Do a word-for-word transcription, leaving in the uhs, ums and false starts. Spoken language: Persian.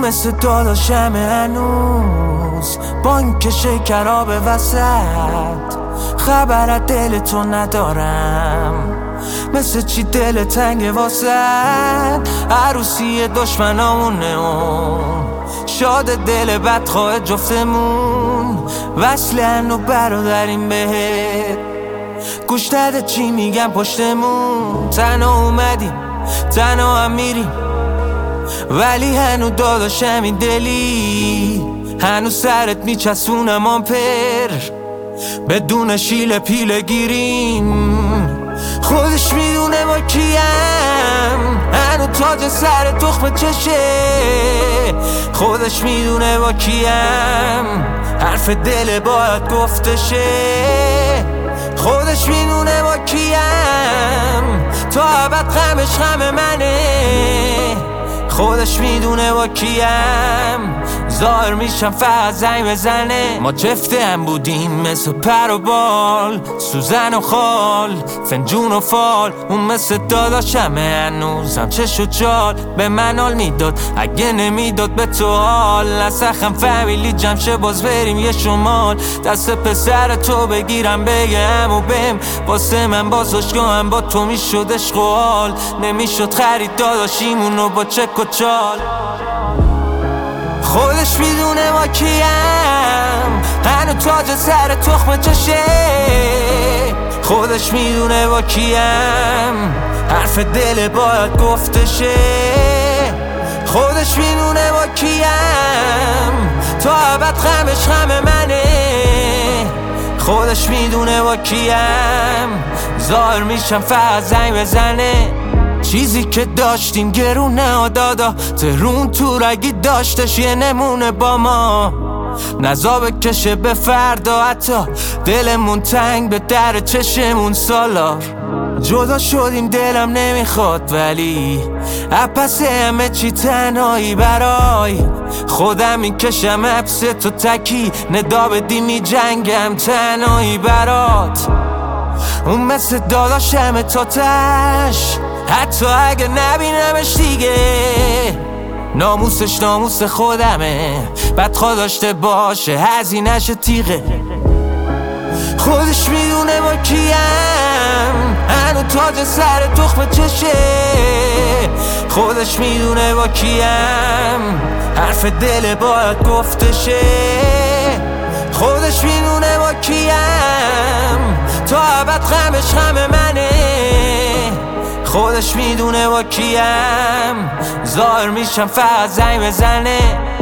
مثل داداشم هنوز با این که شکراب وسط خبر از دل تو ندارم، مثل چی دل تنگ واسد عروسی دشمنامونه اون شاد دل بدخواه جفتمون وصلن و برادریم بهت گوش داده چی میگم پشتمون تنها اومدیم تنها هم میریم ولی هنو داداشم این دلی هنو سرت میچسونم آمپر بدون شیل پیله گیریم خودش میدونه با کیم هنو تاج سر تخم چشه خودش میدونه با کیم حرف دل باید گفتشه خودش میدونه با کیم تا ابد غمش غم منه خودش میدونه با کیم ظاهر میشم فقط زنگ بزنه ما جفته هم بودیم مثل پر و بال سوزن و خال فنجون و فال اون مثل داداشمه هنوزم چش و جال به من حال میداد اگه نمیداد به تو حال نسخم فامیلی جمشه باز بریم یه شمال دست پسر تو بگیرم بگم و بهم واسه من بازداشتگاهم با تو میشد عشق و حال نمیشد خرید داداشیمونو با چک و چال خودش میدونه ما کیم هنو تاج سر تخم چشه خودش میدونه با کیم حرف دل باید گفتشه خودش میدونه با کیم تا ابد غمش غم منه خودش میدونه با کیم ظاهر میشم فقط زنگ بزنه چیزی که داشتیم گرونه دادا ترون تو رگی داشتش یه نمونه با ما نزا بکشه به فردا حتی دلمون تنگ به در چشمون سالار جدا شدیم دلم نمیخواد ولی اپس همه چی تنهایی برای خودم میکشم حبس تو تکی ندا بدی می جنگم تنهایی برات اون مثل داداشم تا تش حتی اگه نبینمش دیگه ناموسش ناموس خودمه بدخواه داشته باشه هزینه‌ش تیغه خودش میدونه با کیم هنو تاج سر تخم چشه خودش میدونه با کیم حرف دل باید گفتشه خودش میدونه با کیم تا ابد غمش غم منه خودش میدونه با کیم ظاهر میشم فقط زنگ بزنه